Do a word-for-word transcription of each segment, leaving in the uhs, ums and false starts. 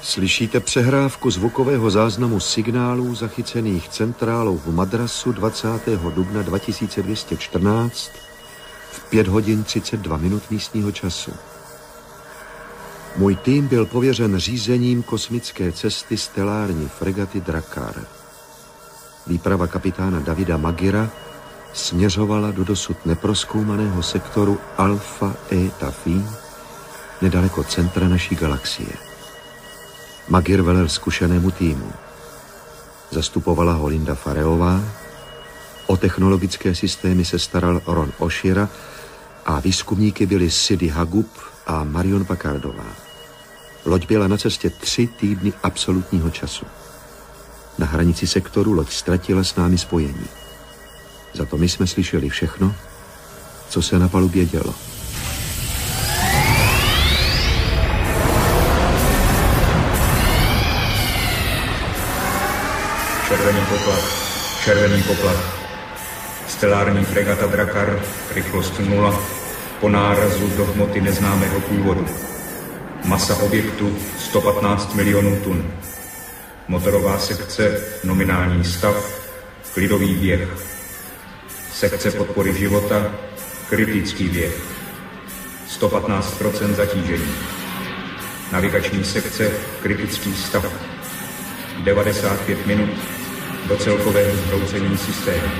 Slyšíte přehrávku zvukového záznamu signálů zachycených centrálou v Madrasu dvacátého dubna dva tisíce dvě stě čtrnáct v pět hodin třicet dva minut místního času. Můj tým byl pověřen řízením kosmické cesty stelární fregaty Drakkar. Výprava kapitána Davida Magira směřovala do dosud neprozkoumaného sektoru Alpha Eta Phi nedaleko centra naší galaxie. Magir velel zkušenému týmu. Zastupovala ho Linda Fareová, o technologické systémy se staral Ron Oshira a výzkumníky byli Sidi Hagub a Marion Packardová. Loď byla na cestě tři týdny absolutního času. Na hranici sektoru loď ztratila s námi spojení. Za to my jsme slyšeli všechno, co se na palubě dělo. Červený poplach, červený poplach. Stelární fregata Drakkar, rychlost nula, po nárazu do hmoty neznámého původu. Masa objektu sto patnáct milionů tun. Motorová sekce, nominální stav, klidový běh. Sekce podpory života, kritický běh. sto patnáct procent zatížení. Navigační sekce, kritický stav. devadesát pět minut do celkového zhroucení systému.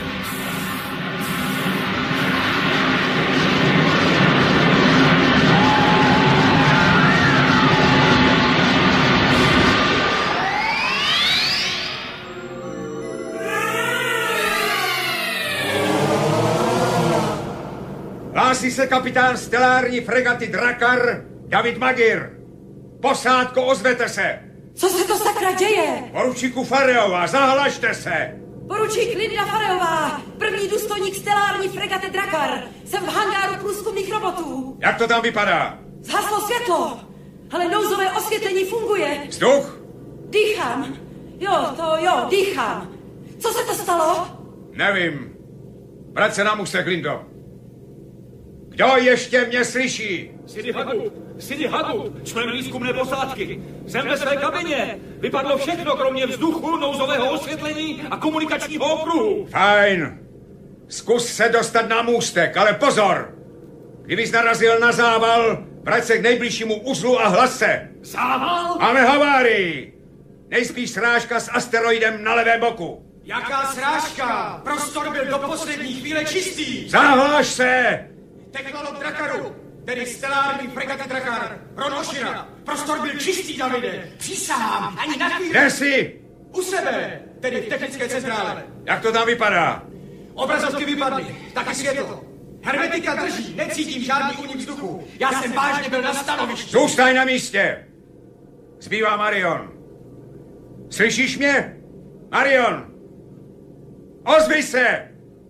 Hlásí se kapitán stelární fregaty Drakkar, David Magir. Posádko, ozvěte se! Co se to sakra děje? Poručíku Fareová, zahlašte se! Poručík Linda Fareová, první důstojník stelární fregaty Drakkar. Jsem v hangáru průzkumných robotů. Jak to tam vypadá? Zhaslo světlo, ale nouzové osvětlení funguje. Vzduch? Dýchám. Jo, to jo, dýchám. Co se to stalo? Nevím. Vrať se na můstek, Lindo. Kdo ještě mě slyší? Sidi Hagub, Sidi Hagub, člen výzkumné posádky. Jsem ve své kabině. Vypadlo všechno, kromě vzduchu, nouzového osvětlení a komunikačního okruhu. Fajn. Zkus se dostat na můstek, ale pozor! Kdybys narazil na zával, vrať se k nejbližšímu uzlu a hlas se. Zával? Máme havárii. Nejspíš srážka s asteroidem na levém boku. Jaká srážka? Prostor byl do poslední chvíle čistý. Zahláš se! Technolog Drakkaru, tedy stelární fregaty Drakkar, Ron Oshira. Prostor byl čistý, Davide. Přísahám, ani na chvíli. Kde jsi? U sebe, tedy v technické centrále. Jak to tam vypadá? Obrazovky vypadly, taky světlo. Hermetika drží, necítím žádný únik vzduchu. Já jsem vážně byl na stanovišti. Zůstaň na místě. Zbývá Marion. Slyšíš mě? Marion! Ozvi se!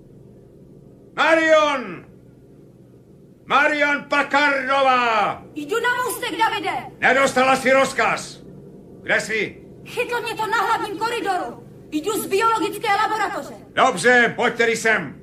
Marion! Marion Packardová! Jdu na můstek, Davide! Nedostala si rozkaz. Kde jsi? Chytlo mě to na hlavním koridoru. Jdu z biologické laboratoře. Dobře, pojď tedy sem.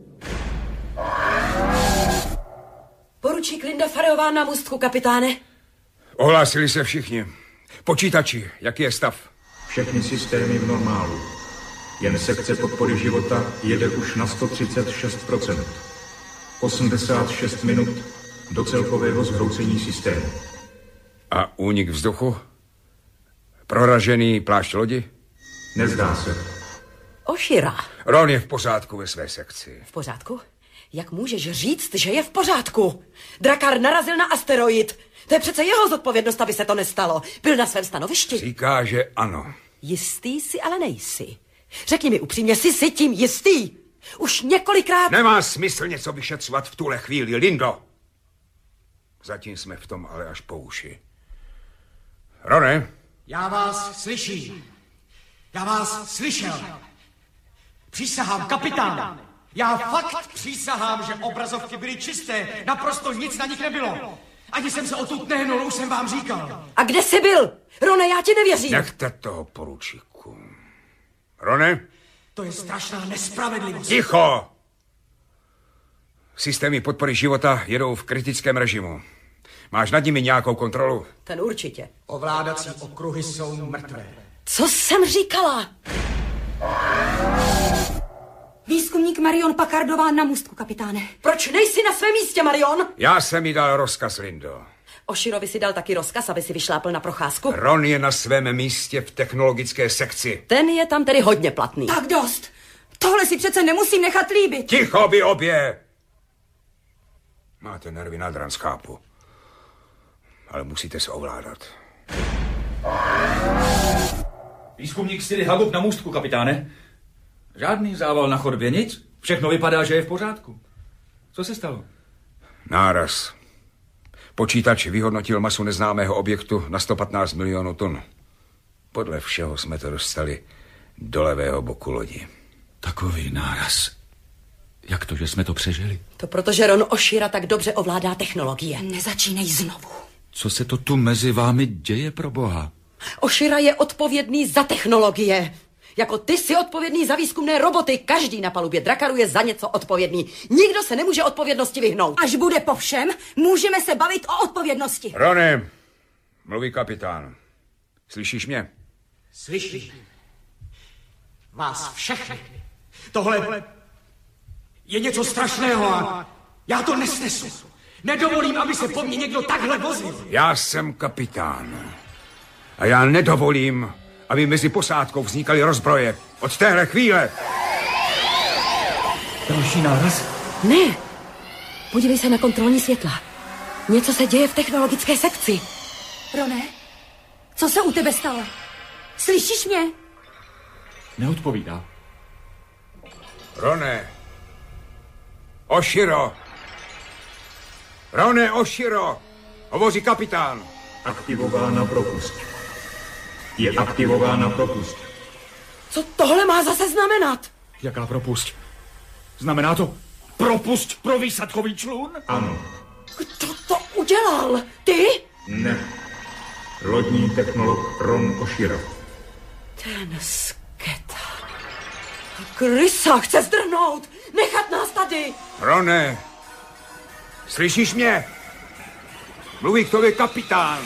Poručík Linda Fareová na můstku, kapitáne. Ohlásili se všichni. Počítači, jaký je stav? Všechny systémy v normálu. Jen sekce podpory života jede už na sto třicet šest procent. osmdesát šest minut do celkového zhroucení systému. A únik vzduchu? Proražený plášť lodi? Nezdá se. Oshira. Ron je v pořádku ve své sekci. V pořádku? Jak můžeš říct, že je v pořádku? Drakkar narazil na asteroid. To je přece jeho zodpovědnost, aby se to nestalo. Byl na svém stanovišti. Říká, že ano. Jistý si, ale nejsi. Řekni mi upřímně, jsi si tím jistý? Už několikrát... Nemá smysl něco vyšetřovat v tuhle chvíli, Lindo. Zatím jsme v tom ale až po uši. Rone? Já vás slyším. Já vás slyšel. Přísahám, kapitán. Já fakt přísahám, že obrazovky byly čisté. Naprosto nic na nich nebylo. Ani jsem se odtud nehnul, už jsem vám říkal. A kde jsi byl? Rone, já ti nevěřím. Nechte toho, poručíku. Rone? To je strašná nespravedlivost. Ticho! Systémy podpory života jedou v kritickém režimu. Máš nad nimi nějakou kontrolu? Ten určitě. Ovládací okruhy jsou mrtvé. Co jsem říkala? Výzkumník Marion Packardová na můstku, kapitáne. Proč nejsi na svém místě, Marion? Já jsem jí dal rozkaz, Lindo. Oširovi si dal taky rozkaz, aby si vyšlápl na procházku? Ron je na svém místě v technologické sekci. Ten je tam tedy hodně platný. Tak dost. Tohle si přece nemusím nechat líbit. Ticho, vy obě! Máte nervy na dran, chápu. Ale musíte se ovládat. Výzkumník Siri Hagup na můstku, kapitáne. Žádný zával na chodbě, nic. Všechno vypadá, že je v pořádku. Co se stalo? Náraz. Počítač vyhodnotil masu neznámého objektu na sto patnáct milionů tun. Podle všeho jsme to dostali do levého boku lodi. Takový náraz. Jak to, že jsme to přežili? To protože Ron Oshira tak dobře ovládá technologie. Nezačínej znovu. Co se to tu mezi vámi děje, pro boha? Oshira je odpovědný za technologie. Jako ty jsi odpovědný za výzkumné roboty. Každý na palubě Drakaru je za něco odpovědný. Nikdo se nemůže odpovědnosti vyhnout. Až bude po všem, můžeme se bavit o odpovědnosti. Rony, mluví kapitán. Slyšíš mě? Slyším. Vás všechny. Tohle je něco strašného a já to nesnesu. Nedovolím, aby se po mně někdo takhle vozil. Já jsem kapitán. A já nedovolím, aby mezi posádkou vznikaly rozbroje. Od téhle chvíle. Další náraz? Ne. Podívej se na kontrolní světla. Něco se děje v technologické sekci. Roné, co se u tebe stalo? Slyšíš mě? Neodpovídá. Roné. Oshiro. Roné Oshiro. Hovoří kapitán. Aktivována propust. Je aktivována propust. Co tohle má zase znamenat? Jaká propust? Znamená to propust pro výsadkový člun? Ano. Kdo to udělal? Ty? Ne. Lodní technolog Ron Oshira. Ten sketa. Krysa chce zdrhnout. Nechat nás tady. Roné. Slyšíš mě? Mluví k tobě kapitán.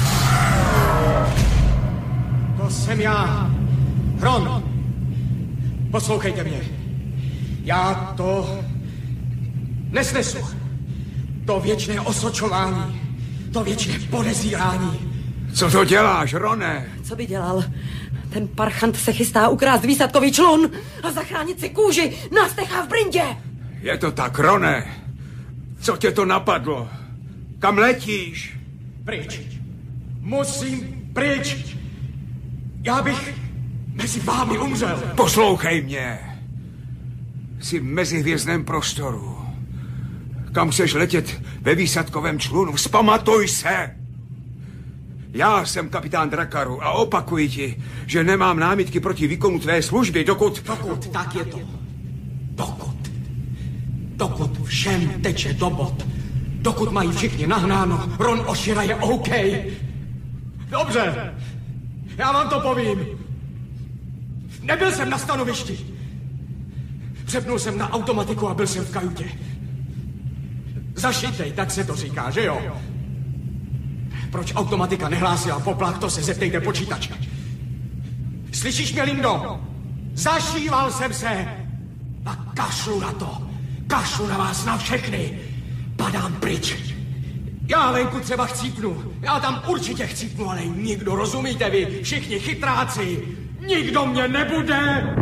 To jsem já. Ron. Poslouchejte mě. Já to nesnesu. To věčné osočování. To věčné podezírání. Co to děláš, Roné? Co by dělal? Ten parchant se chystá ukrást výsadkový člun a zachránit si kůži. Nás nechá v brindě. Je to tak, Roné. Co tě to napadlo? Kam letíš? Pryč. Musím pryč. Já bych mezi vámi umřel. Poslouchej mě. Jsi v mezihvězdném prostoru. Kam chceš letět ve výsadkovém člunu? Vzpamatuj se! Já jsem kapitán Drakaru a opakuji ti, že nemám námitky proti výkonu tvé služby, dokud... Dokud, tak je to. Dokud. Dokud všem teče do bod. Dokud mají všichni nahnáno, Ron Oshira je OK. Dobře, já vám to povím. Nebyl jsem na stanovišti. Přepnul jsem na automatiku a byl jsem v kajutě. Zašitej, tak se to říká, že jo? Proč automatika nehlásila poplach, to se zeptejte počítače. Slyšíš mě, Lindo? Zašíval jsem se a kašlu na to. Kašlu na vás, na všechny. Padám pryč. Já venku třeba chcípnu. Já tam určitě chcípnu, ale nikdo, rozumíte vy, všichni chytráci. Nikdo mě nebude.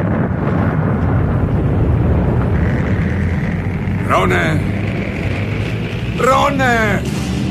Roné! Roné!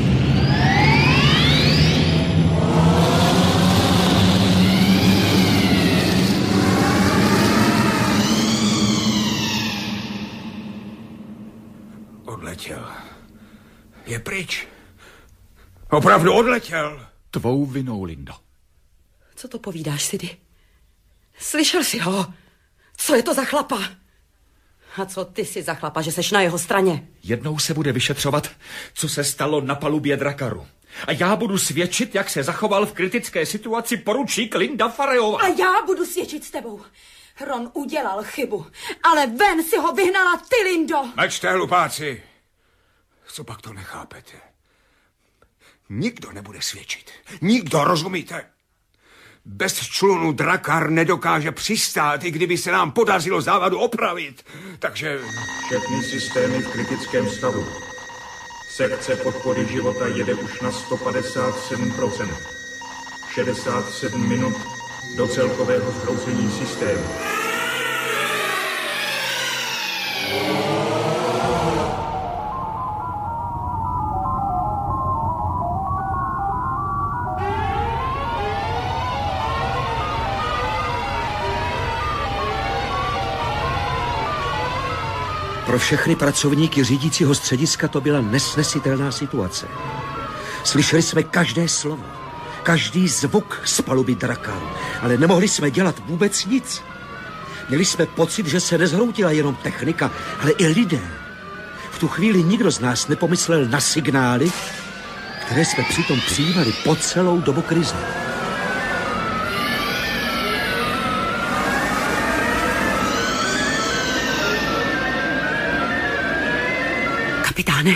Odletěl. Je pryč. Opravdu odletěl. Tvou vinou, Lindo. Co to povídáš, Sidy? Slyšel jsi ho? Co je to za chlapa? A co ty jsi za chlapa, že seš na jeho straně? Jednou se bude vyšetřovat, co se stalo na palubě Drakaru. A já budu svědčit, jak se zachoval v kritické situaci poručík Linda Farejová. A já budu svědčit s tebou. Ron udělal chybu, ale ven si ho vyhnala ty, Lindo. Mlčte, hlupáci. Co pak to nechápete? Nikdo nebude svědčit. Nikdo, rozumíte? Bez člunu Drakar nedokáže přistát, i kdyby se nám podařilo závadu opravit. Takže... Všechny systémy v kritickém stavu. Sekce podpory života jede už na sto padesát sedm procent. šedesát sedm minut do celkového zhroucení systému. Pro všechny pracovníky řídícího střediska to byla nesnesitelná situace. Slyšeli jsme každé slovo, každý zvuk z paluby Drakaru, ale nemohli jsme dělat vůbec nic. Měli jsme pocit, že se nezhroutila jenom technika, ale i lidé. V tu chvíli nikdo z nás nepomyslel na signály, které jsme přitom přijímali po celou dobu krize. Kapitáne?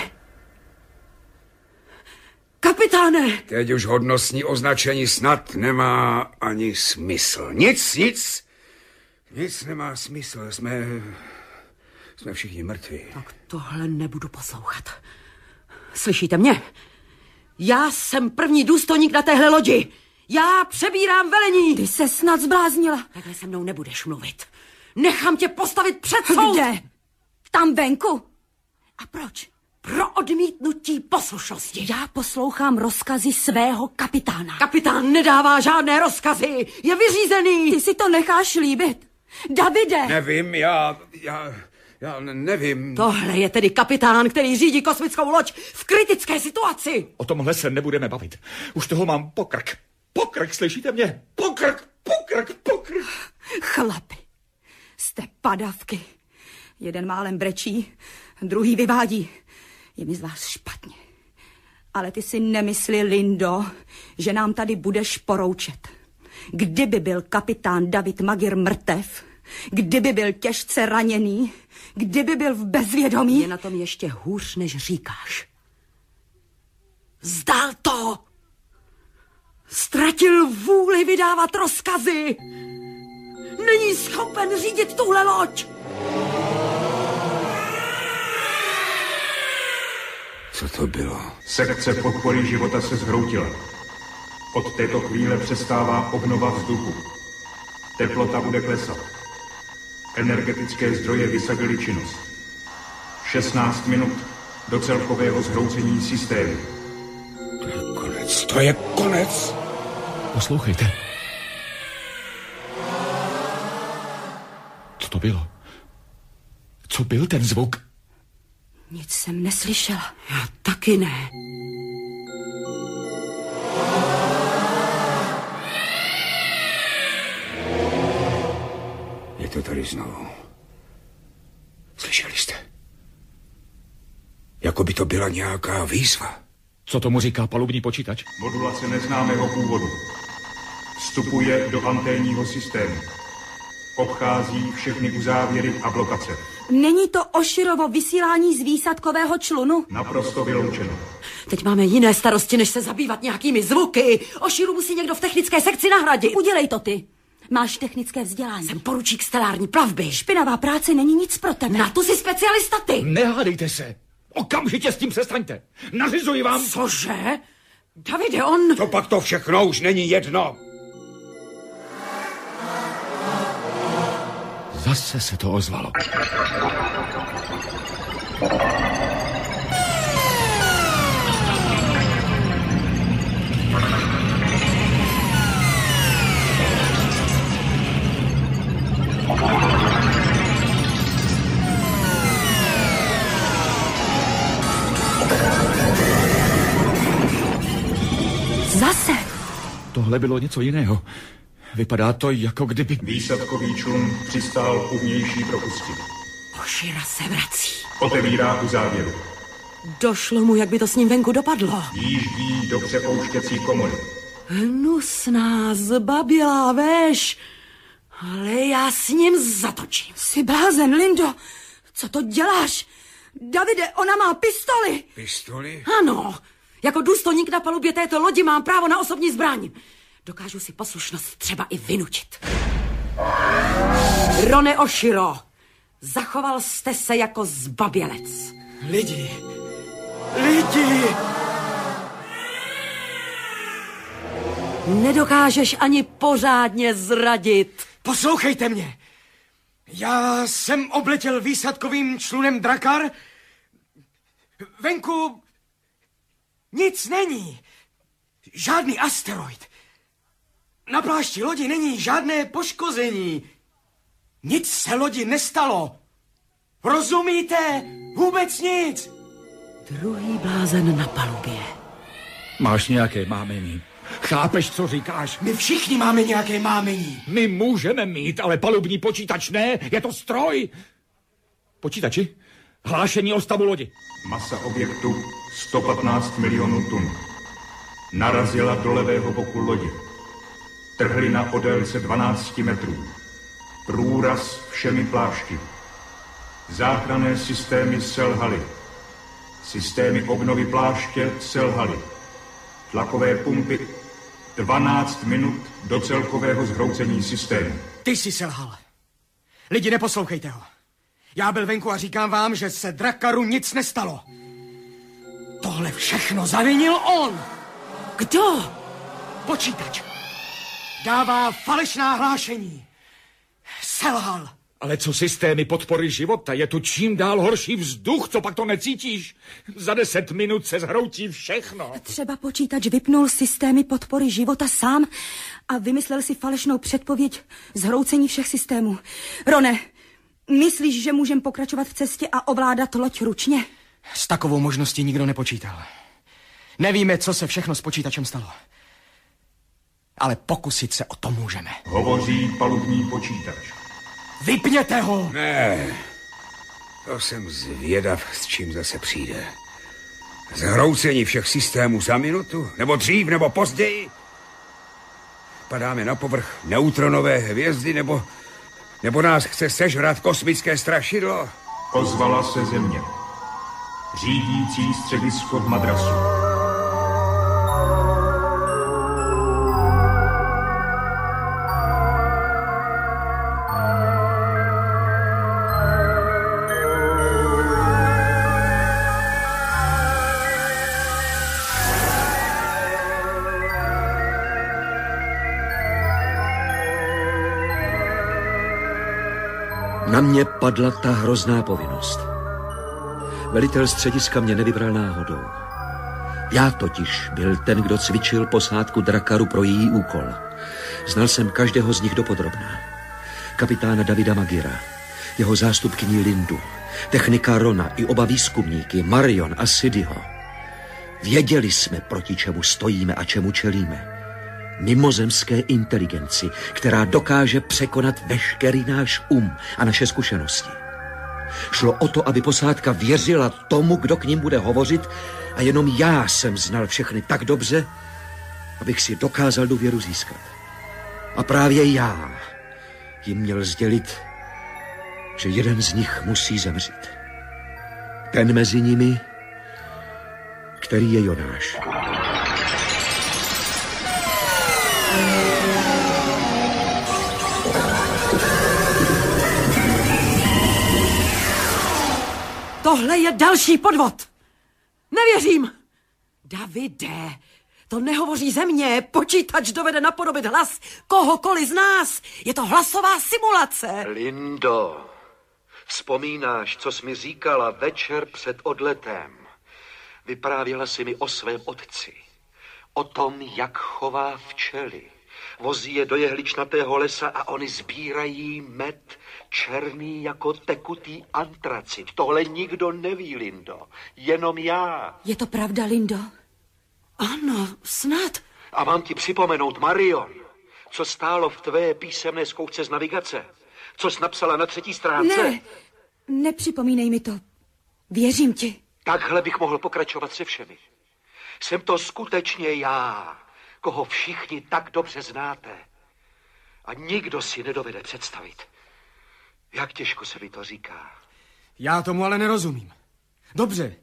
Kapitáne! Teď už hodnostní označení snad nemá ani smysl. Nic, nic. Nic nemá smysl. Jsme... Jsme všichni mrtví. Tak tohle nebudu poslouchat. Slyšíte mě? Já jsem první důstojník na téhle lodi. Já přebírám velení. Ty se snad zbláznila. Takhle se mnou nebudeš mluvit. Nechám tě postavit před soud. Kde? Tam venku? A proč? Pro odmítnutí poslušnosti. Já poslouchám rozkazy svého kapitána. Kapitán nedává žádné rozkazy. Je vyřízený. Ty si to necháš líbit. Davide! Nevím, já... já... já nevím. Tohle je tedy kapitán, který řídí kosmickou loď v kritické situaci. O tomhle se nebudeme bavit. Už toho mám pokrk. Pokrk, slyšíte mě? Pokrk, pokrk, pokrk. Chlapi, jste padavky. Jeden málem brečí, druhý vyvádí. Je mi z vás špatně. Ale ty si nemyslí, Lindo, že nám tady budeš poroučet. Kdyby byl kapitán David Magir mrtev, kdyby byl těžce raněný, kdyby byl v bezvědomí... Je na tom ještě hůř, než říkáš. Vzdal to! Ztratil vůli vydávat rozkazy! Není schopen řídit tuhle loď! Co to bylo? Sekce podpory života se zhroutila. Od této chvíle přestává obnova vzduchu. Teplota bude klesat. Energetické zdroje vysadily činnost. šestnáct minut do celkového zhroucení systému. To je konec, to je konec! Poslouchejte. Co to bylo? Co byl ten zvuk? Nic jsem neslyšela. Já taky ne. Je to tady znovu. Slyšeli jste? Jako by to byla nějaká výzva. Co tomu říká palubní počítač? Modulace neznámého původu. Vstupuje do anténního systému. Obchází všechny uzávěry a blokace. Není to Oširovo vysílání z výsadkového člunu? Naprosto vyloučeno. Teď máme jiné starosti, než se zabývat nějakými zvuky. Oširu musí někdo v technické sekci nahradit. Udělej to ty. Máš technické vzdělání. Jsem poručík stelární plavby. Špinavá práce není nic pro tebe. Na to jsi specialista ty. Nehádejte se. Okamžitě s tím přestaňte. Nařizuji vám. Cože? Davide, on... To pak to všechno už není jedno. Zase se to ozvalo. Zase. Tohle bylo něco jiného. Vypadá to, jako kdyby... Výsadkový člun přistál u vnější propustky. Ošira se vrací. Otevírá uzávěru. Došlo mu, jak by to s ním venku dopadlo. Jíždí do přepouštěcí komory. Hnusná, zbabělá véž. Ale já s ním zatočím. Jsi blázen, Lindo. Co to děláš? Davide, ona má pistoli. Pistoli? Ano, Jako důstojník na palubě této lodi mám právo na osobní zbraň. Dokážu si poslušnost třeba i vynučit. Rone Oshiro, zachoval jste se jako zbabělec. Lidi, lidi! Nedokážeš ani pořádně zradit. Poslouchejte mě. Já jsem obletěl výsadkovým člunem Drakar. Venku nic není. Žádný asteroid. Na plášti lodi není žádné poškození. Nic se lodi nestalo. Rozumíte? Vůbec nic. Druhý blázen na palubě. Máš nějaké mámení? Chápeš, co říkáš? My všichni máme nějaké mámení. My můžeme mít, ale palubní počítač ne, je to stroj. Počítači, hlášení o stavu lodi. Masa objektu sto patnáct milionů tun. Narazila do levého boku lodi. Trhlina o délce dvanáct metrů. Průraz všemi plášti. Záchranné systémy selhaly. Systémy obnovy pláště selhaly. Tlakové pumpy dvanáct minut do celkového zhroucení systému. Ty jsi selhal. Lidi, neposlouchejte ho. Já byl venku a říkám vám, že se Drakaru nic nestalo. Tohle všechno zavinil on. Kdo? Počítač. Dává falešná hlášení. Selhal. Ale co systémy podpory života? Je tu čím dál horší vzduch, co pak to necítíš? Za deset minut se zhroutí všechno. Třeba počítač vypnul systémy podpory života sám a vymyslel si falešnou předpověď zhroucení všech systémů. Rone, myslíš, že můžem pokračovat v cestě a ovládat loď ručně? S takovou možností nikdo nepočítal. Nevíme, co se všechno s počítačem stalo. Ale pokusit se o to můžeme. Hovoří palubní počítač. Vypněte ho! Ne, to jsem zvědav, s čím zase přijde. Zhroucení všech systémů za minutu? Nebo dřív, nebo později? Padáme na povrch neutronové hvězdy, nebo, nebo nás chce sežrat kosmické strašidlo? Ozvala se země. Řídící středisko v Madrasu. Na mě padla ta hrozná povinnost. Velitel střediska mě nevybral náhodou. Já totiž byl ten, kdo cvičil posádku Drakaru pro její úkol. Znal jsem každého z nich dopodrobna. Kapitána Davida Magira, jeho zástupkyni Lindu, technika Rona i oba výzkumníky Marion a Sidiho. Věděli jsme, proti čemu stojíme a čemu čelíme. Mimozemské inteligenci, která dokáže překonat veškerý náš um a naše zkušenosti. Šlo o to, aby posádka věřila tomu, kdo k ním bude hovořit, a jenom já jsem znal všechny tak dobře, abych si dokázal důvěru získat. A právě já jim měl sdělit, že jeden z nich musí zemřít. Ten mezi nimi, který je Jonáš. Tohle je další podvod. Nevěřím. Davide, to nehovoří ze mě. Počítač dovede napodobit hlas kohokoliv z nás. Je to hlasová simulace. Lindo, vzpomínáš, co jsi mi říkala večer před odletem? Vyprávěla jsi mi o svém otci. O tom, jak chová včely. Vozí je do jehličnatého lesa a oni sbírají med černý jako tekutý antracit. Tohle nikdo neví, Lindo. Jenom já. Je to pravda, Lindo? Ano, snad. A mám ti připomenout, Marion, co stálo v tvé písemné zkoušce z navigace. Co jsi napsala na třetí stránce. Ne, nepřipomínej mi to. Věřím ti. Takhle bych mohl pokračovat se všemi. Jsem to skutečně já, koho všichni tak dobře znáte. A nikdo si nedovede představit, jak těžko se mi to říká. Já tomu ale nerozumím. Dobře,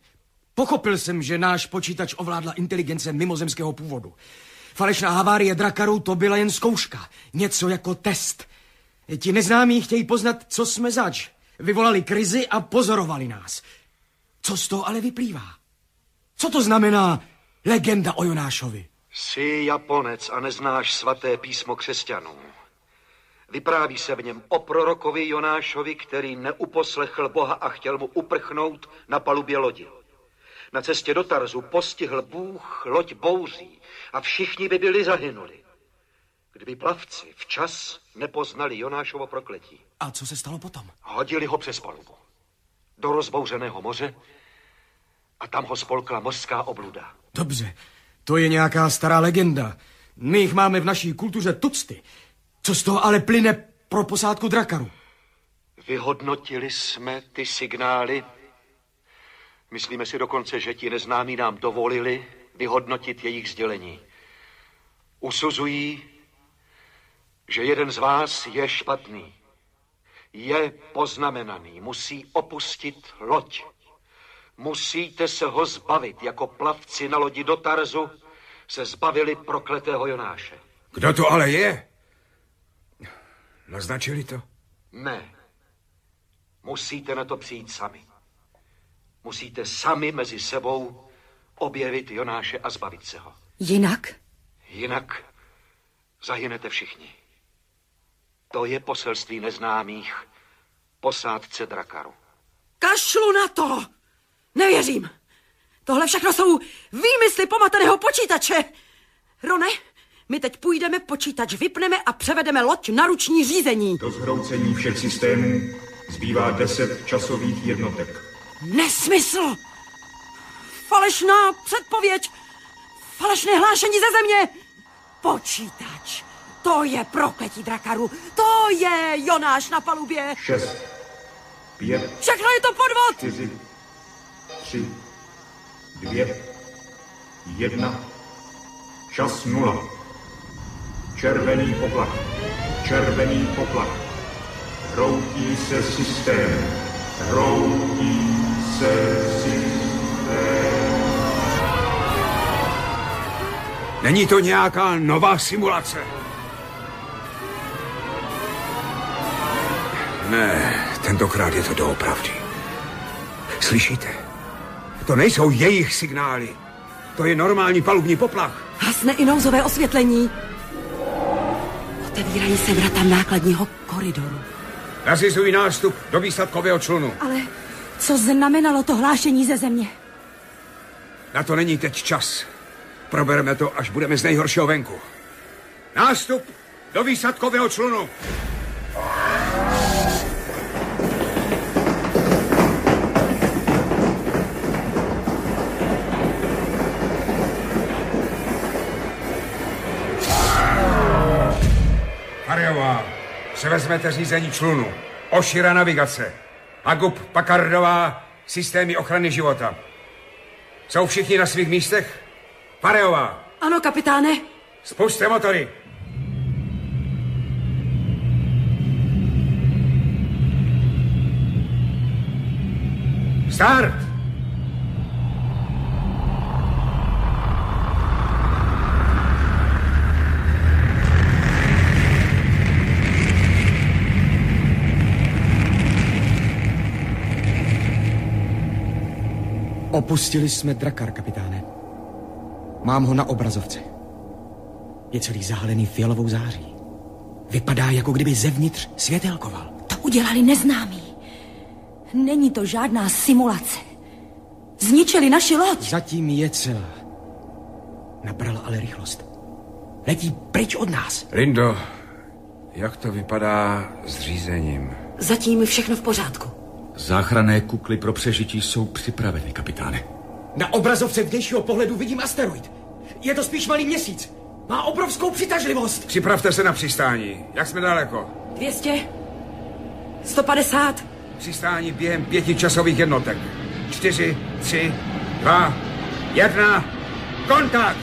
Pochopil jsem, že náš počítač ovládla inteligence mimozemského původu. Falešná havárie Drakaru to byla jen zkouška. Něco jako test. Ti neznámí chtějí poznat, co jsme zač. Vyvolali krizi a pozorovali nás. Co z toho ale vyplývá? Co to znamená legenda o Jonášovi? Jsi Japonec a neznáš svaté písmo křesťanů. Vypráví se v něm o prorokovi Jonášovi, který neuposlechl Boha a chtěl mu uprchnout na palubě lodi. Na cestě do Tarzu postihl Bůh loď bouří a všichni by byli zahynuli, kdyby plavci včas nepoznali Jonášovo prokletí. A co se stalo potom? Hodili ho přes palubu do rozbouřeného moře a tam ho spolkla mořská obluda. Dobře, to je nějaká stará legenda. My jich máme v naší kultuře tucty. Co z toho ale plyne pro posádku Drakaru? Vyhodnotili jsme ty signály. Myslíme si dokonce, že ti neznámí nám dovolili vyhodnotit jejich sdělení. Usuzují, že jeden z vás je špatný. Je poznamenaný, musí opustit loď. Musíte se ho zbavit, jako plavci na lodi do Tarzu se zbavili prokletého Jonáše. Kdo to ale je? Naznačili to? Ne. Musíte na to přijít sami. Musíte sami mezi sebou objevit Jonáše a zbavit se ho. Jinak? Jinak zahynete všichni. To je poselství neznámých posádce Drakaru. Kašlu na to! Nevěřím. Tohle všechno jsou výmysly pomateného počítače. Rone, my teď půjdeme, počítač vypneme a převedeme loď na ruční řízení. Do zhroucení všech systémů zbývá deset časových jednotek. Nesmysl! Falešná předpověď! Falešné hlášení ze země! Počítač! To je prokletí Drakaru! To je Jonáš na palubě! Šest, pět, všechno je to podvod! čtyři, tři, dvě, jedna, čas nula. Červený poplach, červený poplach. Hroutí se systém, hroutí se systém. Není to nějaká nová simulace? Ne, tentokrát je to doopravdy. Slyšíte? To nejsou jejich signály. To je normální palubní poplach. Hasne i nouzové osvětlení. Otevírají se vrata nákladního koridoru. Nařizují nástup do výsadkového člunu. Ale co znamenalo to hlášení ze země? Na to není teď čas. Probereme to, až budeme z nejhoršího venku. Nástup do výsadkového člunu. Ariová, převezmete řízení člunu. Oshira navigace. Agub Pakardová, systémy ochrany života. Jsou všichni na svých místech? Pareová. Ano, kapitáne. Spusťte motory. Start! Opustili jsme Drakar, kapitáne. Mám ho na obrazovce. Je celý zahalený fialovou září. Vypadá, jako kdyby zevnitř světelkoval. To udělali neznámí. Není to žádná simulace. Zničili naši loď. Zatím je celá. Nabrala ale rychlost. Letí pryč od nás. Lindo, jak to vypadá s řízením? Zatím všechno v pořádku. Záchranné kukly pro přežití jsou připraveny, kapitáne. Na obrazovce vnějšího pohledu vidím asteroid. Je to spíš malý měsíc. Má obrovskou přitažlivost. Připravte se na přistání. Jak jsme daleko? dvě stě. sto padesát. Přistání během pěti časových jednotek. Čtyři, tři, dva, jedna. Kontakt!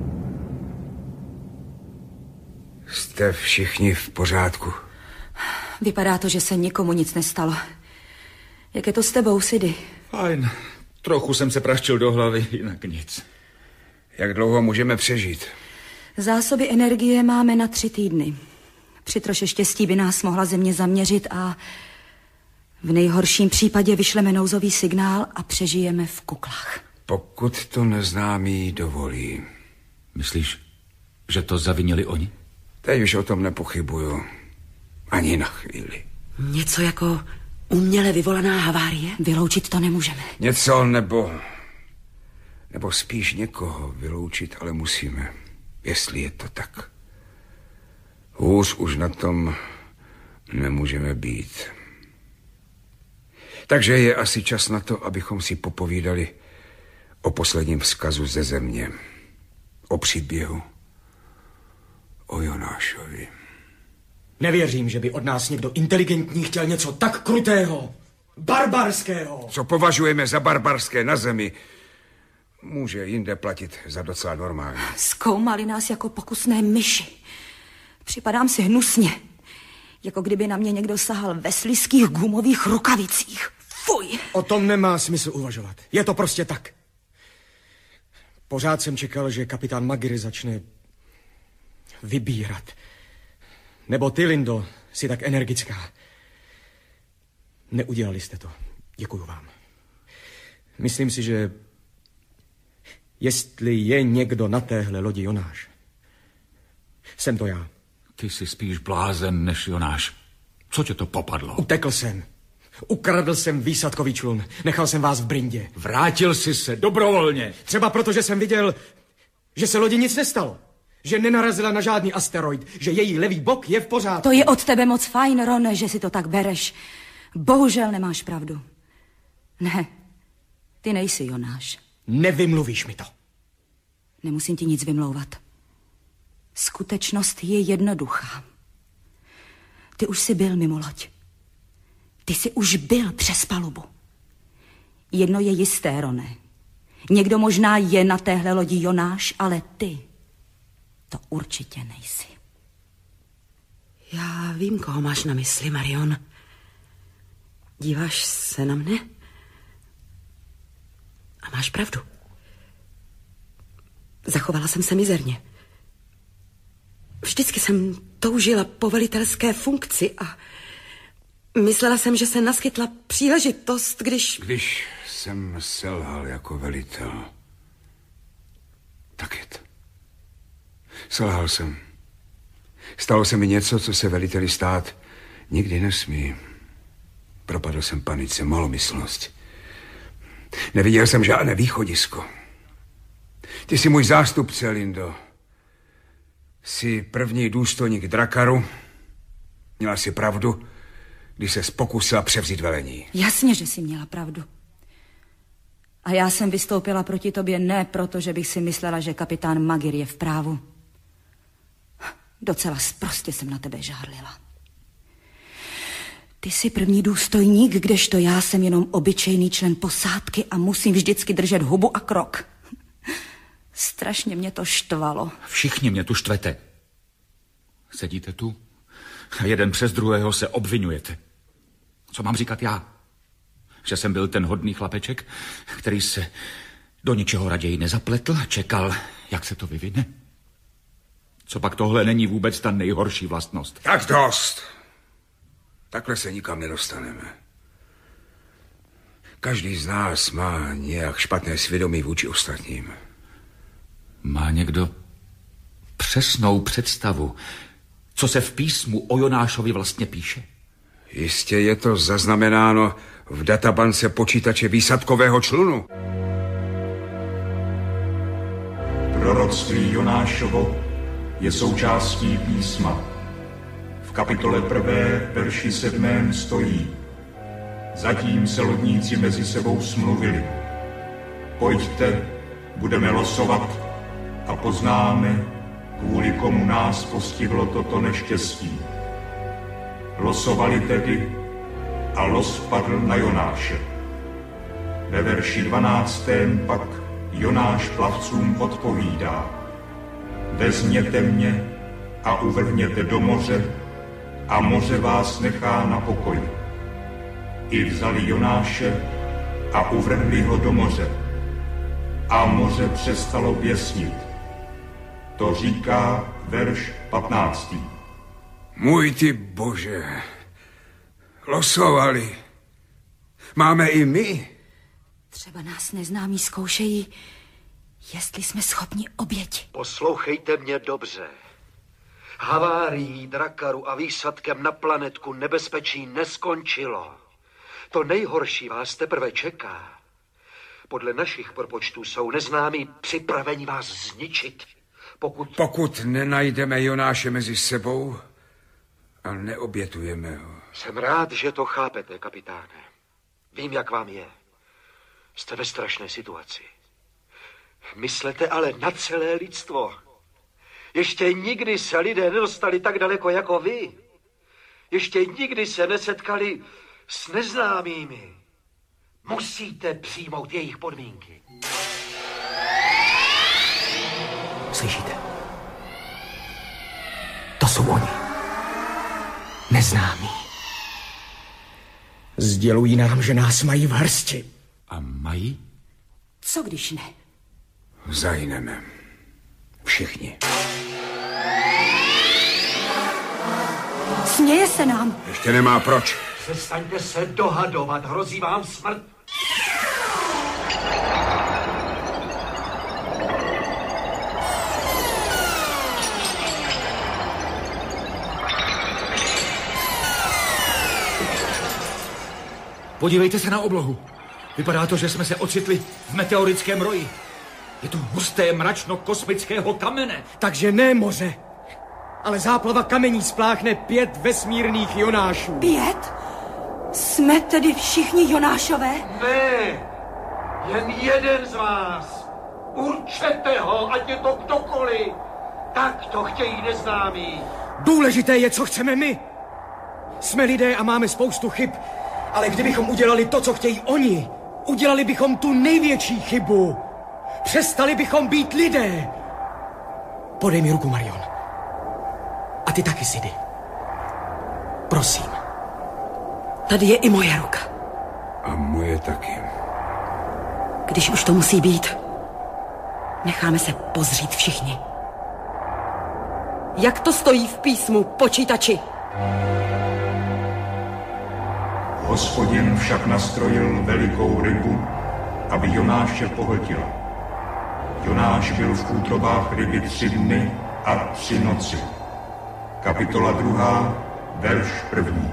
Jste všichni v pořádku? Vypadá to, že se nikomu nic nestalo. Jak je to s tebou, Sidy? Fajn. Trochu jsem se praštil do hlavy, jinak nic. Jak dlouho můžeme přežít? Zásoby energie máme na tři týdny. Při troše štěstí by nás mohla země zaměřit a v nejhorším případě vyšleme nouzový signál a přežijeme v kuklách. Pokud to neznámý dovolí. Myslíš, že to zavinili oni? Teď už o tom nepochybuju. Ani na chvíli. Něco jako uměle vyvolaná havárie? Vyloučit to nemůžeme. Něco nebo... Nebo spíš někoho vyloučit, ale musíme. Jestli je to tak. Hůř už na tom nemůžeme být. Takže je asi čas na to, abychom si popovídali o posledním vzkazu ze země. O příběhu. O Jonášovi. Nevěřím, že by od nás někdo inteligentní chtěl něco tak krutého, barbarského. Co považujeme za barbarské na zemi, může jinde platit za docela normální. Zkoumali nás jako pokusné myši. Připadám si hnusně. Jako kdyby na mě někdo sahal ve slizkých gumových rukavicích. Fuj! O tom nemá smysl uvažovat. Je to prostě tak. Pořád jsem čekal, že kapitán Magir začne vybírat. Nebo ty, Lindo, jsi tak energická. Neudělali jste to. Děkuju vám. Myslím si, že jestli je někdo na téhle lodi Jonáš, jsem to já. Ty jsi spíš blázen než Jonáš. Co tě to popadlo? Utekl jsem. Ukradl jsem výsadkový člun. Nechal jsem vás v brindě. Vrátil jsi se dobrovolně. Třeba proto, že jsem viděl, že se lodi nic nestalo. Že nenarazila na žádný asteroid. Že její levý bok je v pořádku. To je od tebe moc fajn, Rone, že si to tak bereš. Bohužel nemáš pravdu. Ne, ty nejsi Jonáš. Nevymluvíš mi to. Nemusím ti nic vymlouvat. Skutečnost je jednoduchá. Ty už jsi byl mimo loď. Ty jsi už byl přes palubu. Jedno je jisté, Rone. Někdo možná je na téhle lodi Jonáš, ale ty to určitě nejsi. Já vím, koho máš na mysli, Marion. Díváš se na mne? A máš pravdu. Zachovala jsem se mizerně. Vždycky jsem toužila po velitelské funkci a myslela jsem, že se naskytla příležitost, když... Když jsem selhal jako velitel, tak je to. Selhal jsem. Stalo se mi něco, co se veliteli stát nikdy nesmí. Propadl jsem panice, malomyslnost. Neviděl jsem žádné východisko. Ty jsi můj zástupce, Lindo. Jsi první důstojník Drakaru. Měla jsi pravdu, když se pokusila převzít velení. Jasně, že jsi měla pravdu. A já jsem vystoupila proti tobě ne proto, že bych si myslela, že kapitán Magir je v právu. Docela sprostě jsem na tebe žárlila. Ty jsi první důstojník, kdežto já jsem jenom obyčejný člen posádky a musím vždycky držet hubu a krok. Strašně mě to štvalo. Všichni mě tu štvete. Sedíte tu a jeden přes druhého se obvinujete. Co mám říkat já? Že jsem byl ten hodný chlapeček, který se do ničeho raději nezapletl a čekal, jak se to vyvine? Co pak tohle není vůbec ta nejhorší vlastnost? Tak dost. Takhle se nikam nedostaneme. Každý z nás má nějak špatné svědomí vůči ostatním. Má někdo přesnou představu, co se v písmu o Jonášovi vlastně píše? Jistě je to zaznamenáno v databance počítače výsadkového člunu. Proroctví Jonášovo je součástí písma. V kapitole prvé, verši sedmém stojí: Zatím se lodníci mezi sebou smluvili. Pojďte, budeme losovat a poznáme, kvůli komu nás postihlo toto neštěstí. Losovali tedy a los padl na Jonáše. Ve verši dvanáctém pak Jonáš plavcům odpovídá: Vezměte mě a uvrhněte do moře a moře vás nechá na pokoji. I vzali Jonáše a uvrhli ho do moře. A moře přestalo běsnit. To říká verš patnáctý. Můj ty bože, losovali. Máme i my. Třeba nás neznámí zkoušejí, jestli jsme schopni oběti. Poslouchejte mě dobře. Havárií Drakaru a výsadkem na planetku nebezpečí neskončilo. To nejhorší vás teprve čeká. Podle našich propočtů jsou neznámí připraveni vás zničit. Pokud... Pokud nenajdeme Jonáše mezi sebou a neobětujeme ho. Jsem rád, že to chápete, kapitáne. Vím, jak vám je. Jste ve strašné situaci. Myslete ale na celé lidstvo. Ještě nikdy se lidé nedostali tak daleko jako vy. Ještě nikdy se nesetkali s neznámými. Musíte přijmout jejich podmínky. Slyšíte? To jsou oni. Neznámí. Sdělují nám, že nás mají v hrsti. A mají? Co když ne? Zahyneme. Všichni. Směje se nám. Ještě nemá proč. Přestaňte se dohadovat, hrozí vám smrt. Podívejte se na oblohu. Vypadá to, že jsme se ocitli v meteorickém roji. Je to husté mračno kosmického kamene. Takže ne moře, ale záplava kamení spláchne pět vesmírných Jonášů. Pět? Jsme tedy všichni Jonášové? Ne, jen jeden z vás. Určete ho, ať je to kdokoliv. Tak to chtějí neznámí. Důležité je, co chceme my. Jsme lidé a máme spoustu chyb, ale kdybychom udělali to, co chtějí oni, udělali bychom tu největší chybu. Přestali bychom být lidé. Podej mi ruku, Marion. A ty taky, Sidy. Prosím. Tady je i moje ruka. A moje taky. Když už to musí být, necháme se pozřít všichni. Jak to stojí v písmu, počítači? Hospodin však nastrojil velikou rybu, aby Jonáše pohltila. Jonáš byl v útrobách ryby tři dny a tři noci. Kapitola druhá, verš první.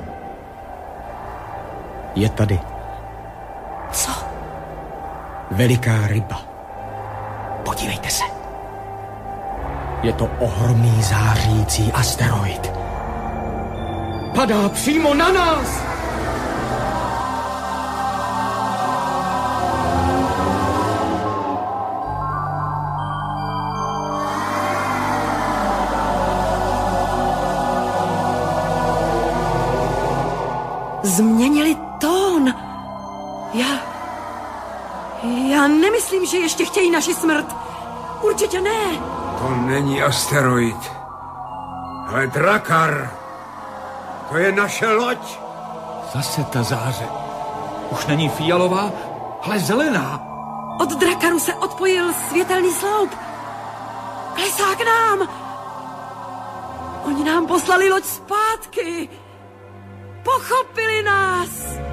Je tady. Co? Veliká ryba. Podívejte se. Je to ohromný zářící asteroid. Padá přímo na nás! Změnili tón. Já... Já nemyslím, že ještě chtějí naši smrt. Určitě ne. To není asteroid, ale Drakar. To je naše loď. Zase ta záře. Už není fialová, ale zelená. Od Drakaru se odpojil světelný sloup. Klesá k nám. Oni nám poslali loď zpátky. Pochopili nás.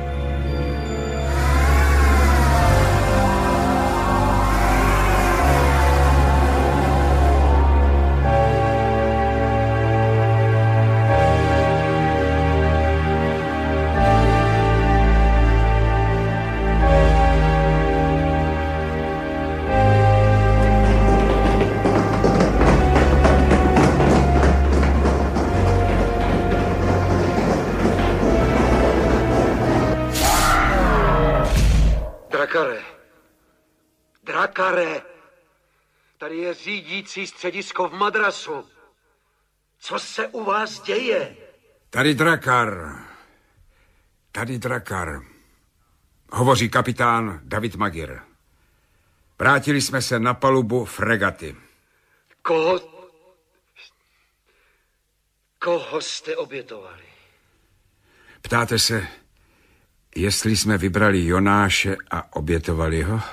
Drakare. Drakare. Tady je řídící středisko v Madrasu. Co se u vás děje? Tady Drakar. Tady Drakar. Hovoří kapitán David Magir. Vrátili jsme se na palubu fregaty. Koho... Koho jste obětovali? Ptáte se, jestli jsme vybrali Jonáše a obětovali ho?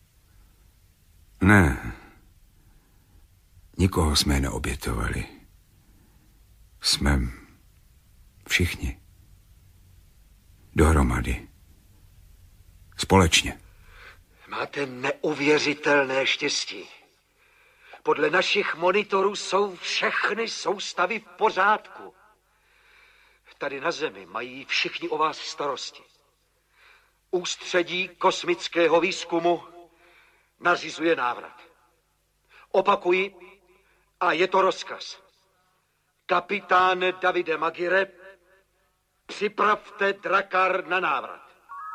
Ne. Nikoho jsme neobětovali. Jsme všichni. Dohromady. Společně. Máte neuvěřitelné štěstí. Podle našich monitorů jsou všechny soustavy v pořádku. Tady na Zemi mají všichni o vás starosti. Ústředí kosmického výzkumu nařizuje návrat. Opakuji, a je to rozkaz. Kapitáne Davide Magire, připravte drakar na návrat.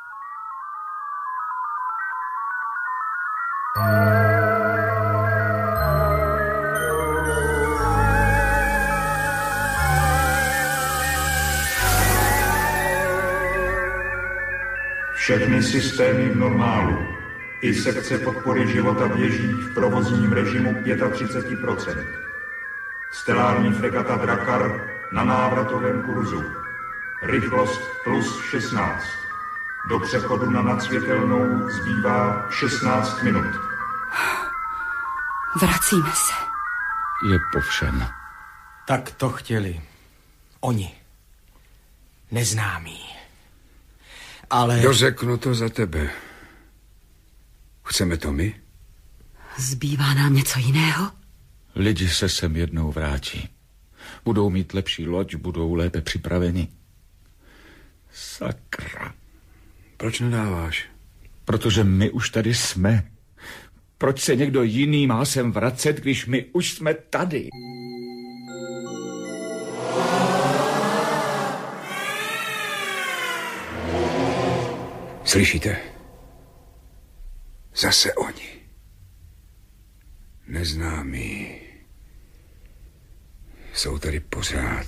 Všechny systémy v normálu. I sekce podpory života běží v provozním režimu třicet pět procent. Stelární fregata Drakar na návratovém kurzu. Rychlost plus šestnáct. Do přechodu na nadsvětelnou zbývá šestnáct minut. Vracíme se. Je po všem. Tak to chtěli. Oni. Neznámí. Ale... Dořeknu to za tebe. Chceme to my? Zbývá nám něco jiného? Lidi se sem jednou vrátí. Budou mít lepší loď, budou lépe připraveni. Sakra. Proč nedáváš? Protože my už tady jsme. Proč se někdo jiný má sem vracet, když my už jsme tady? Slyšíte? Zase oni. Neznámí. Jsou tady pořád.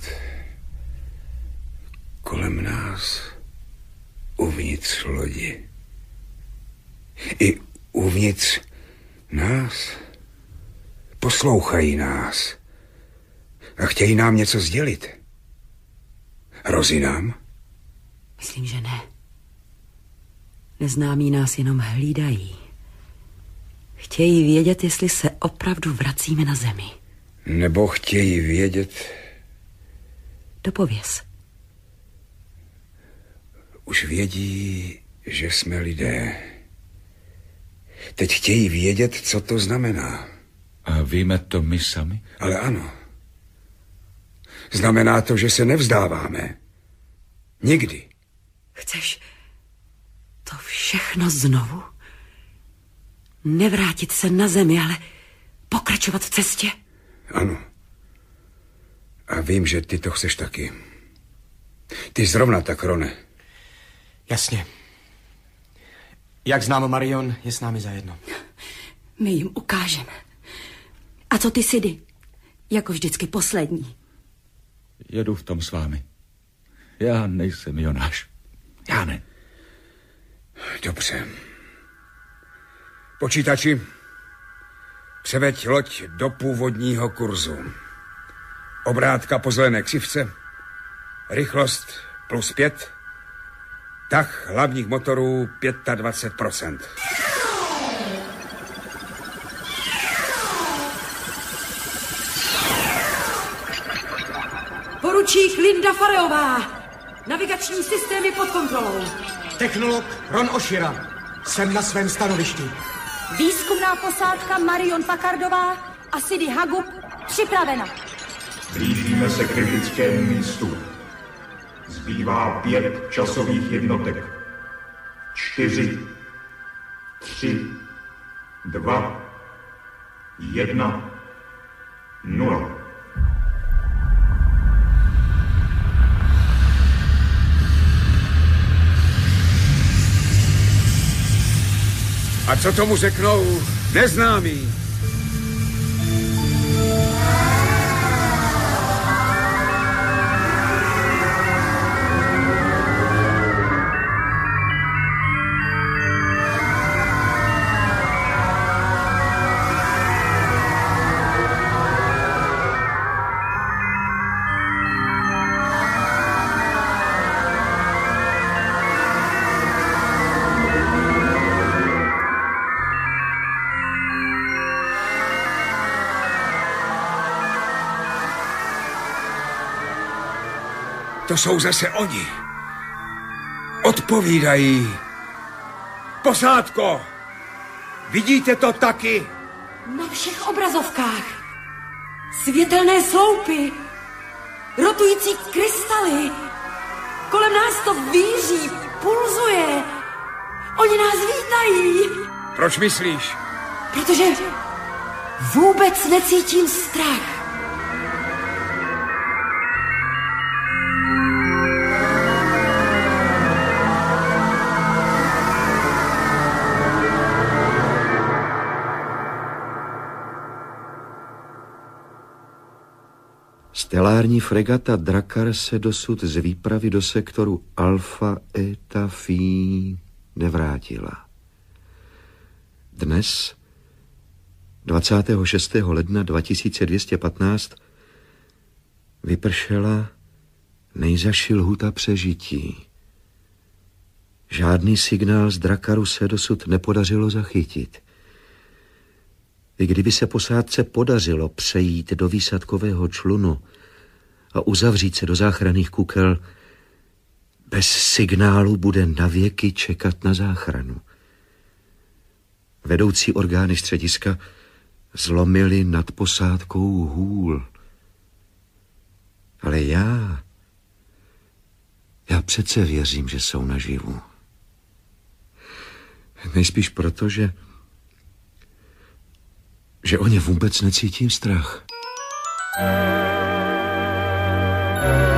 Kolem nás. Uvnitř lodi. I uvnitř nás. Poslouchají nás. A chtějí nám něco sdělit. Hrozí nám? Myslím, že ne. Neznámí nás jenom hlídají. Chtějí vědět, jestli se opravdu vracíme na Zemi. Nebo chtějí vědět... Dopověz. Už vědí, že jsme lidé. Teď chtějí vědět, co to znamená. A víme to my sami? Ale ano. Znamená to, že se nevzdáváme. Nikdy. Chceš to všechno znovu? Nevrátit se na Zemi, ale pokračovat v cestě? Ano. A vím, že ty to chceš taky. Ty zrovna tak, Rone. Jasně. Jak znám Marion, je s námi zajedno. My jim ukážeme. A co ty, Sidy? Jako vždycky poslední. Jedu v tom s vámi. Já nejsem Jonáš. Já ne. Dobře. Počítači, převeď loď do původního kurzu. Obrátka po zelené křivce, rychlost plus pět, tah hlavních motorů dvacet pět procent. Poručík Linda Fareová. Navigační systémy pod kontrolou. Technolog Ron Oshira. Jsem na svém stanovišti. Výzkumná posádka Marion Packardová a Sidy Hagub připravena. Blížíme se k kritickému místu. Zbývá pět časových jednotek. Čtyři, tři, dva, jedna, nula. A co tomu řeknou neznámí? To jsou zase oni. Odpovídají. Posádko, vidíte to taky? Na všech obrazovkách. Světelné sloupy. Rotující krystaly. Kolem nás to víří, pulzuje. Oni nás vítají. Proč myslíš? Protože vůbec necítím strach. Stelární fregata Drakar se dosud z výpravy do sektoru Alfa Eta Phi nevrátila. Dnes, dvacátého šestého ledna dva tisíce dvě stě patnáct, vypršela nejzazší lhůta přežití. Žádný signál z Drakaru se dosud nepodařilo zachytit. I kdyby se posádce podařilo přejít do výsadkového člunu a uzavřít se do záchranných kukel, bez signálu bude navěky čekat na záchranu. Vedoucí orgány střediska zlomily nad posádkou hůl. Ale já, já přece věřím, že jsou naživu. Nejspíš proto, že že o ně vůbec necítím strach.